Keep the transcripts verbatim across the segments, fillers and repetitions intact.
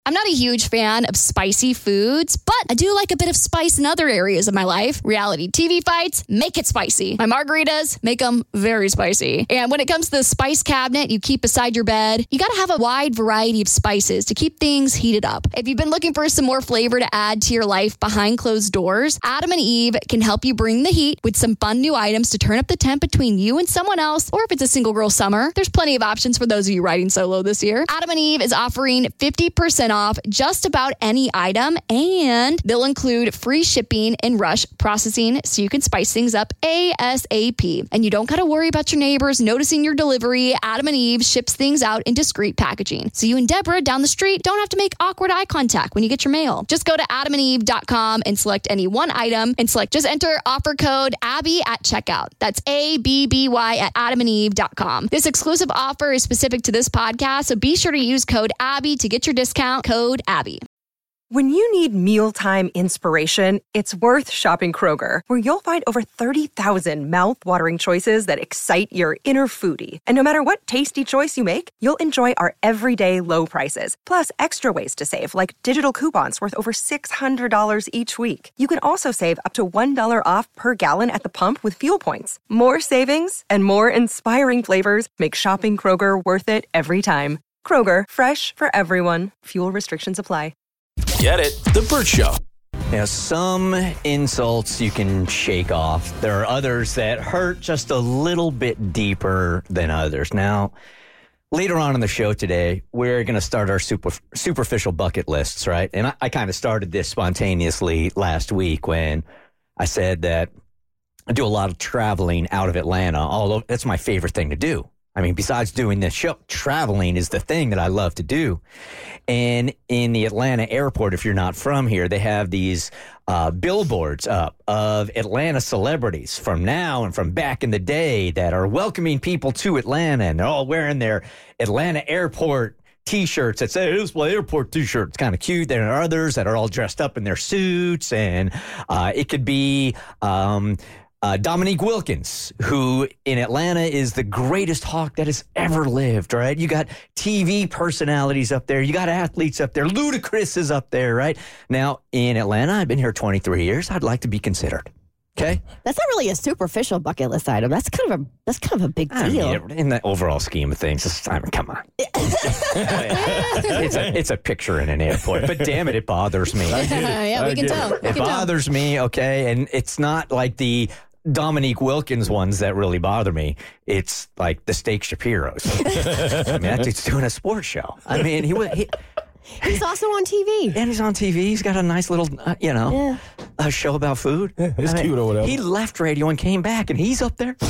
I'm not a huge fan of spicy foods, but I do like a bit of spice in other areas of my life. Reality T V fights, make it spicy. My margaritas, make them very spicy. And when it comes to the spice cabinet you keep beside your bed, you gotta have a wide variety of spices to keep things heated up. If you've been looking for some more flavor to add to your life behind closed doors, Adam and Eve can help you bring the heat with some fun new items to turn up the temp between you and someone else, or if it's a single girl summer, there's plenty of options for those of you riding solo this year. Adam and Eve is offering fifty percent off just about any item, and they'll include free shipping and rush processing so you can spice things up ASAP. And you don't got to worry about your neighbors noticing your delivery. Adam and Eve ships things out in discreet packaging, so you and Deborah down the street don't have to make awkward eye contact when you get your mail. Just go to adam and eve dot com and select any one item and select, just enter offer code Abby at checkout. That's A B B Y at adam and eve dot com. This exclusive offer is specific to this podcast, so be sure to use code Abby to get your discount. Code Abby. When you need mealtime inspiration, it's worth shopping Kroger, where you'll find over thirty thousand mouth-watering choices that excite your inner foodie. And no matter what tasty choice you make, you'll enjoy our everyday low prices, plus extra ways to save, like digital coupons worth over six hundred dollars each week. You can also save up to one dollar off per gallon at the pump with fuel points. More savings and more inspiring flavors make shopping Kroger worth it every time. Kroger, fresh for everyone. Fuel restrictions apply. Get it? The Burt Show. Now, some insults you can shake off. There are others that hurt just a little bit deeper than others. Now, later on in the show today, we're going to start our super, superficial bucket lists, right? And I, I kind of started this spontaneously last week when I said that I do a lot of traveling out of Atlanta. Although that's my favorite thing to do. I mean, besides doing this show, traveling is the thing that I love to do. And in the Atlanta airport, if you're not from here, they have these uh, billboards up of Atlanta celebrities from now and from back in the day that are welcoming people to Atlanta. And they're all wearing their Atlanta airport T-shirts that say, "This is my airport T-shirt." It's kind of cute. There are others that are all dressed up in their suits. And uh, it could be... Um, Uh, Dominique Wilkins, who in Atlanta is the greatest hawk that has ever lived, right? You got T V personalities up there. You got athletes up there. Ludacris is up there, right? Now, in Atlanta, I've been here twenty-three years. I'd like to be considered. Okay? That's not really a superficial bucket list item. That's kind of a that's kind of a big I deal. mean, in the overall scheme of things, it's, I mean, come on. it's, a, it's a picture in an airport, but damn it, it bothers me. Uh, yeah, we can tell. We It can bothers me, okay? And it's not like the Dominique Wilkins ones that really bother me. It's like the Steak Shapiros. I mean, that dude's doing a sports show. I mean, he was... He, He's also on T V. And he's on T V. He's got a nice little, uh, you know, Yeah. a show about food. Yeah, it's I mean, cute or whatever. He left radio and came back, and he's up there.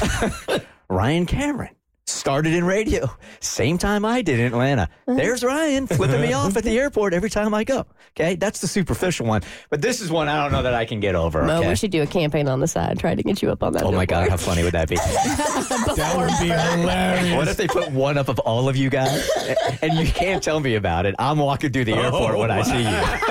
Ryan Cameron started in radio. Same time I did in Atlanta. There's Ryan flipping me off at the airport every time I go. Okay, that's the superficial one. But this is one I don't know that I can get over. Mo, Okay? we should do a campaign on the side, try to get you up on that. Oh, my God, billboard. how funny would that be? That would be hilarious. What if they put one up of all of you guys, and you can't tell me about it? I'm walking through the airport Oh, when I see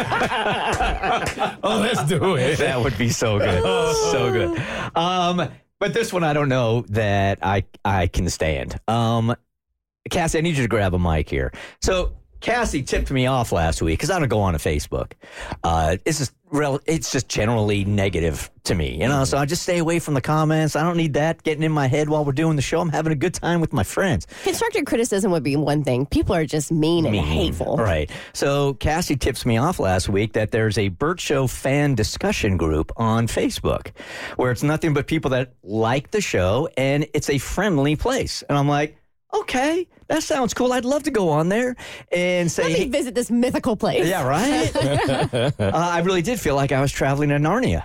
you. Oh, let's do it. That would be so good. So good. Um, but this one I don't know that I I can stand. Um, Cassie, I need you to grab a mic here. So Cassie tipped me off last week because I don't go on to Facebook. Uh, it's just rel- it's just generally negative to me, you know. So I just stay away from the comments. I don't need that getting in my head while we're doing the show. I'm having a good time with my friends. Constructive criticism would be one thing. People are just mean and Mean. hateful. Right. So Cassie tips me off last week that there's a Burt Show fan discussion group on Facebook where it's nothing but people that like the show, and it's a friendly place. And I'm like, okay, that sounds cool. I'd love to go on there and say, Let me visit this mythical place. yeah, right? uh, I really did feel like I was traveling to Narnia.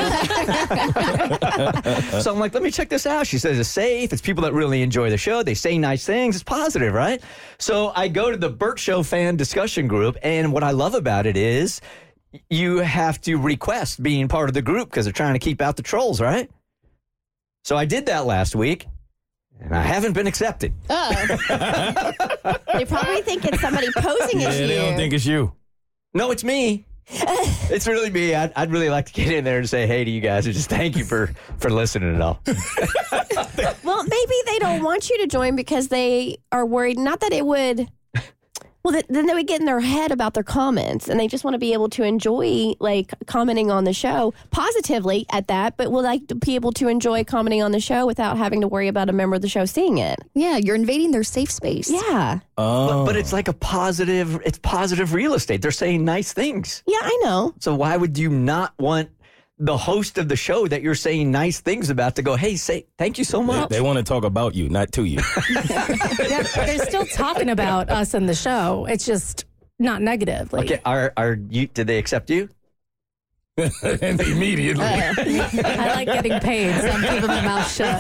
Um, so I'm like, let me check this out. She says it's safe. It's people that really enjoy the show. They say nice things. It's positive, right? So I go to the Burt Show fan discussion group, and what I love about it is you have to request being part of the group because they're trying to keep out the trolls, right? So I did that last week. And I haven't been accepted. Oh. They probably think it's somebody posing Yeah, as you. they don't think it's you. No, it's me. It's really me. I'd, I'd really like to get in there and say hey to you guys and just thank you for, for listening and all. Well, maybe they don't want you to join because they are worried, not that it would... Well, th- then they would get in their head about their comments, and they just want to be able to enjoy, like, commenting on the show positively at that, but will like to be able to enjoy commenting on the show without having to worry about a member of the show seeing it. Yeah, you're invading their safe space. Yeah. Oh. But, but it's like a positive, it's positive real estate. They're saying nice things. Yeah, I know. So why would you not want the host of the show that you're saying nice things about to go, hey, say thank you so much? They, they want to talk about you, not to you. they're, they're still talking about us in the show. It's just not negatively. Okay, are are you? Did they accept you? And immediately. I like getting paid, so I'm keeping my mouth shut.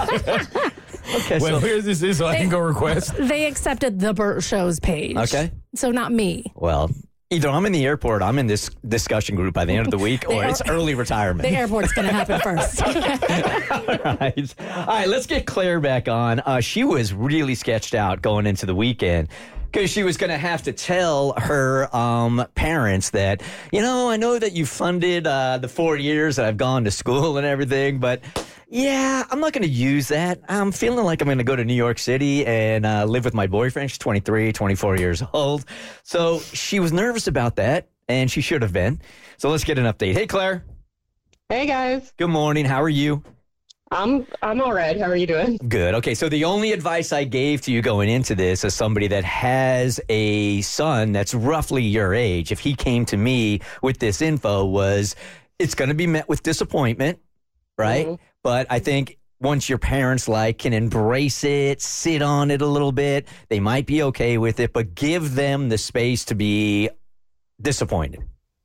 Okay, Well, so where's this is so I can go request. They accepted the Burt Show's page. Okay. So not me. well, either I'm in the airport, I'm in this discussion group by the end of the week, or it's early retirement. The airport's going to happen first. All right. All right, let's get Claire back on. Uh, she was really sketched out going into the weekend because she was going to have to tell her um, parents that, you know, I know that you funded uh, the four years that I've gone to school and everything, but yeah, I'm not going to use that. I'm feeling like I'm going to go to New York City and uh, live with my boyfriend. She's twenty-three, twenty-four years old. So she was nervous about that, and she should have been. So let's get an update. Hey, Claire. Hey guys, Good morning. How are you? I'm I'm all right. How are you doing? Good. Okay, so the only advice I gave to you going into this as somebody that has a son that's roughly your age, if he came to me with this info, was it's going to be met with disappointment, right? Mhm. But I think once your parents like can embrace it, sit on it a little bit, they might be okay with it, but give them the space to be disappointed.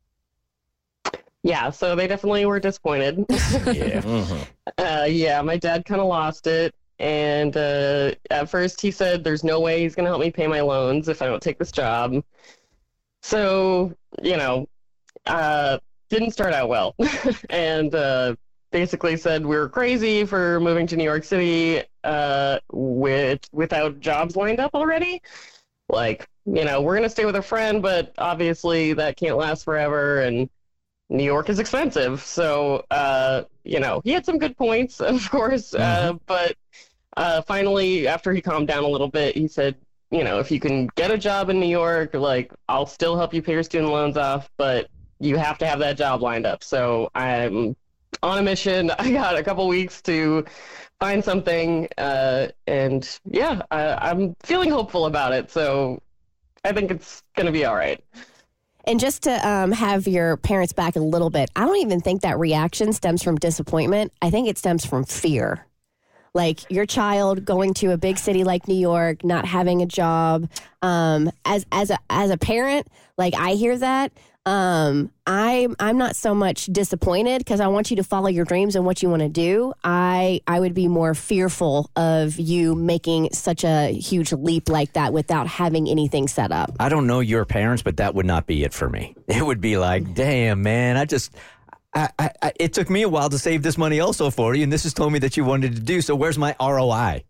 Yeah, so they definitely were disappointed. Yeah. uh, yeah, my dad kind of lost it. And uh, at first he said there's no way he's going to help me pay my loans if I don't take this job. So, you know, uh, didn't start out well. and uh, basically said we were crazy for moving to New York City uh, with without jobs lined up already. Like, you know, we're going to stay with a friend, but obviously that can't last forever. And New York is expensive. So, uh, you know, he had some good points, of course. Uh, but uh, finally, after he calmed down a little bit, he said, you know, if you can get a job in New York, like, I'll still help you pay your student loans off, but you have to have that job lined up. So I'm on a mission. I got a couple weeks to find something. Uh, and yeah, I, I'm feeling hopeful about it. So I think it's going to be all right. And just to um, have your parents back a little bit, I don't even think that reaction stems from disappointment. I think it stems from fear. Like your child going to a big city like New York, not having a job. Um, as as a as a parent, like I hear that. Um, I'm I'm not so much disappointed because I want you to follow your dreams and what you want to do. I I would be more fearful of you making such a huge leap like that without having anything set up. I don't know your parents, but that would not be it for me. It would be like, damn, man, I just, I, I, I, it took me a while to save this money also for you, and this has told me that you wanted to do, so where's my R O I?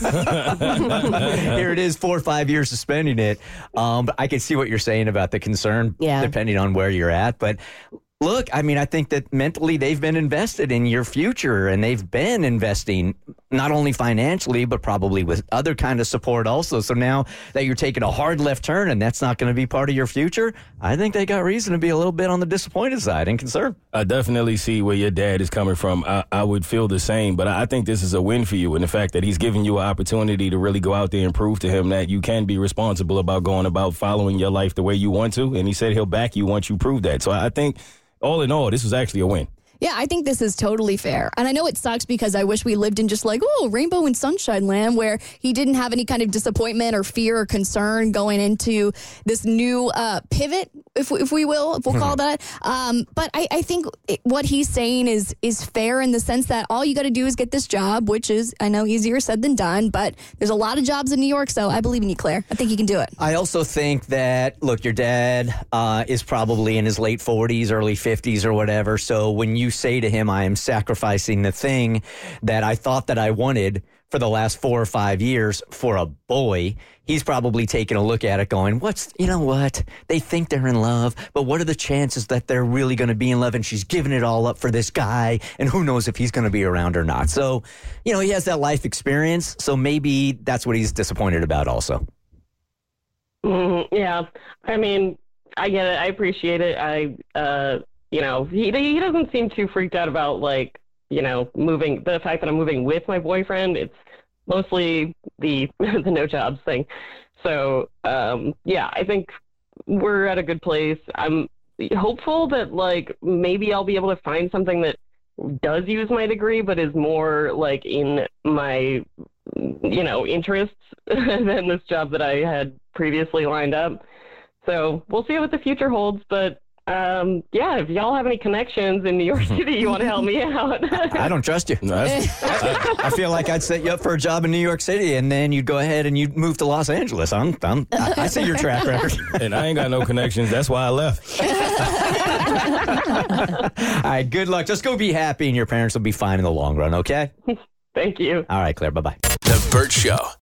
Here it is, four or five years of spending it. Um, but I can see what you're saying about the concern, Yeah. depending on where you're at. But look, I mean, I think that mentally they've been invested in your future, and they've been investing not only financially, but probably with other kind of support also. So now that you're taking a hard left turn and that's not going to be part of your future, I think they got reason to be a little bit on the disappointed side and concerned. I definitely see where your dad is coming from. I, I would feel the same, but I think this is a win for you. And the fact that he's giving you an opportunity to really go out there and prove to him that you can be responsible about going about following your life the way you want to. And he said he'll back you once you prove that. So I think all in all, this was actually a win. Yeah, I think this is totally fair. And I know it sucks because I wish we lived in just like, oh, rainbow and sunshine land where he didn't have any kind of disappointment or fear or concern going into this new uh, pivot, if, if we will, if we'll call that. Um, but I, I think it, what he's saying is is fair in the sense that all you got to do is get this job, which is, I know, easier said than done. But there's a lot of jobs in New York, so I believe in you, Claire. I think you can do it. I also think that, look, your dad uh, is probably in his late forties, early fifties or whatever. So when you say to him, I am sacrificing the thing that I thought that I wanted for the last four or five years for a boy, he's probably taking a look at it going, what's, you know what? They think they're in love, but what are the chances that they're really going to be in love? And she's giving it all up for this guy, and who knows if he's going to be around or not. So, you know, he has that life experience. So maybe that's what he's disappointed about also. Mm, yeah, I mean, I get it. I appreciate it. I, uh, you know, he he doesn't seem too freaked out about like, you know, moving. The fact that I'm moving with my boyfriend. It's mostly the the no jobs thing. So, um, yeah, I think we're at a good place. I'm hopeful that like maybe I'll be able to find something that does use my degree, but is more like in my, you know, interests than this job that I had previously lined up. So we'll see what the future holds. But um, yeah, if y'all have any connections in New York City, you want to help me out. I don't trust you. No, that's- I, I feel like I'd set you up for a job in New York City, and then you'd go ahead and you'd move to Los Angeles. I'm, I'm, I, I see your track record. and I ain't got no connections. That's why I left. All right, good luck. Just go be happy, and your parents will be fine in the long run, okay? Thank you. All right, Claire, bye-bye. The Burt Show.